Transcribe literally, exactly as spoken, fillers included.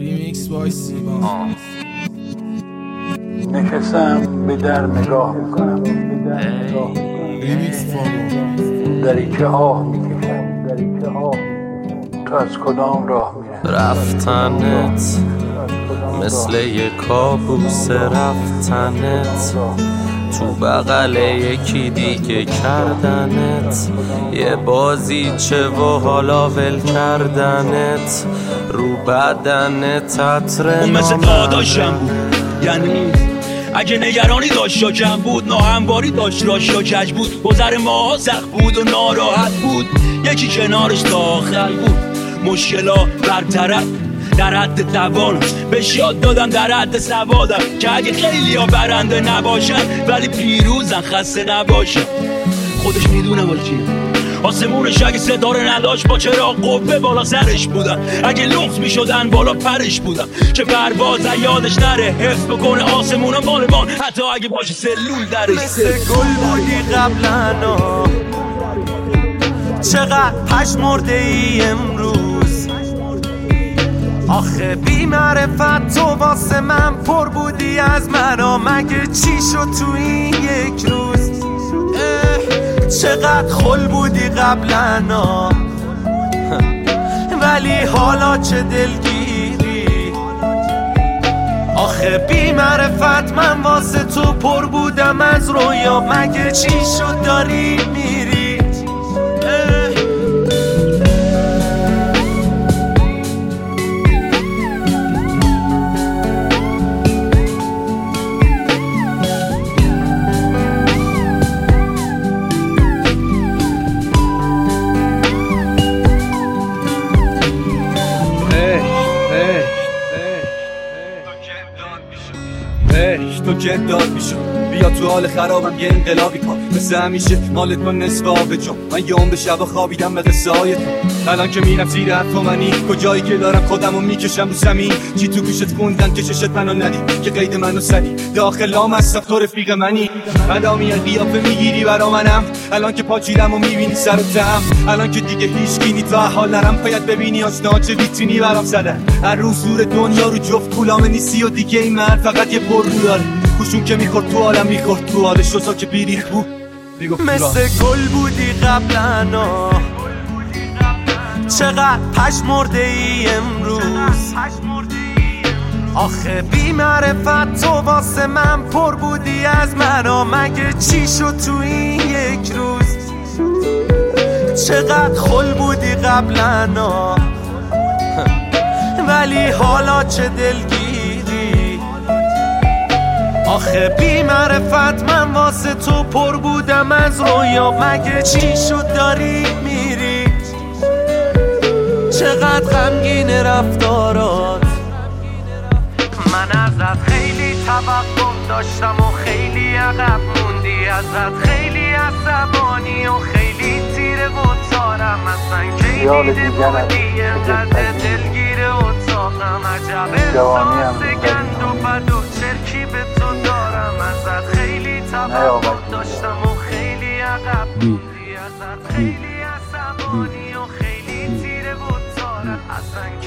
ریمیکس بای سیما. نشستم به در نگاه میکنم، به در نگاه میکنم. ریمیکس فامو دریچه ها میکشم، دریچه ها تو از کدام راه میره؟ رفتنت مثل یه کابوس، رفتنت تو بغل یکی دیگه کردنت، یه بازیچه و حالا ول کردنت، رو بدنت عطر اون مثل داداشم بود، یعنی اگه نگرانی داشت یا کم بود، ناهمواری داشت راش یا کج بود، گذر ما سخت بود و ناراحت بود، یکی کنارش تا آخر بود، مشکلا برطرف در حد توان، بهش یاد دادم در حد سوادم که اگه خیلی ها برنده نباشن ولی پیروزن، خسته نباشن. خودش میدونه ولی چیه آسمونش اگه ستاره نداشت با چراغ قوه بالا سرش بودن، اگه لغز میشدن بالا پرش بودن، که پرواز یادش نره حفظ بکنه آسمون و بالبان، حتی اگه باشه سلول درش. مثل گل بودی قبلنا، چقدر پشمرده ای امروز، آخه بی معرفت تو واسه من پر بودی از منو، مگه چی شد تو این یک روز؟ چقدر خل بودی قبلنا ولی حالا چه دلگیری، آخه بی معرفت من واسه تو پر بودم از رویا، مگه چی شد داری میری؟ تو جداد میشم بیا تو حال خرابم یه انقلابی کن، مثل همیشه مالت من نصف آب جام، من یه عمر شب خوابیدم به قصه های تو، الان که میرم زیر حرف منی کجایی که دارم خودمو میکشم رو زمین، چی تو گوشت خوندن که چشت منو ندی، که قید منو سدی داخل هم هستم تو رفیق منی، حالا میاد قیافه میگیری برا منم، الان که پاچیدم و میبینی سر و تم، الان که دیگه هیچ کی نی تو حال نرم، باید ببینی آشنا چه ویترینی برام زدن، هر روز زور دنیا رو جفت کولام نیستی و دیگه این من فقط یه پر رو داره، خوشون که میخورد تو عالم میخورد تو حالش روزا که بیریخ بود، مثل گل بودی قبلنا، چقدر پشمرده ای امروز، آخه بی معرفت تو واسه من پر بودی از منو، مگه چی شد تو این یک روز؟ چقدر خل بودی قبلنا ولی حالا چه دلگیری، آخه بی معرفت من واسه تو پر بودم از رویا، مگه چی شد داری میری؟ چقدر غمگین رفتارات، من ازت خیلی توقع داشتم و خیلی عقب موندی، ازت خیلی عصبانی و خیلی تیره و تارم، اصلا کی دیده بودی انقدر دلگیر اتاقم، عجب احساس گند و بد و چرکی به تو دارم، ازت خیلی توقع داشتم و خیلی عقب موندی، ازت خیلی عصبانی و خیلی تیره و تارم، اصلا